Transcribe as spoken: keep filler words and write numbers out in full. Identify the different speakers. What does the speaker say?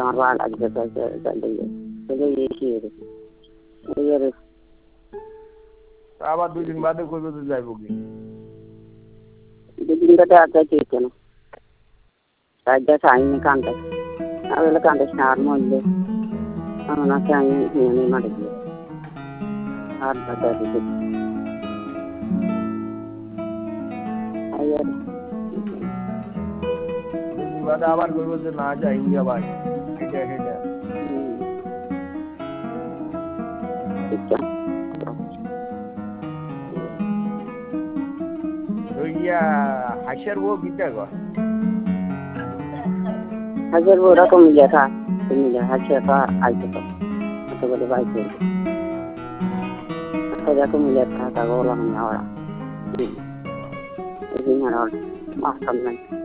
Speaker 1: আমার ভালো লাগবে
Speaker 2: আবার দুই দিন বাদে কইবে তো যাইবো কি
Speaker 1: দুদিন বাদে আর যাইতে হইতো না রাজ্যা চাইনি কান্দাস আবেলা কান্দাস না আর মরলে আমার না চাই নিয়ে মারে গিয়ে আর বাদা দিতে আয়ার
Speaker 2: দুদিন বাদে আবার কইবে যে না যাই ইয়া ভাই এটা এটা ইয়া হাসির বউ কিতা গো
Speaker 1: হাসির বউ রকম মিলে থা মিলে হাসির কা আইতে তো তো বলে ভাই তো তো রকম মিলে থা তা গোলা না ওরা এই দিন আর মাস কাম নাই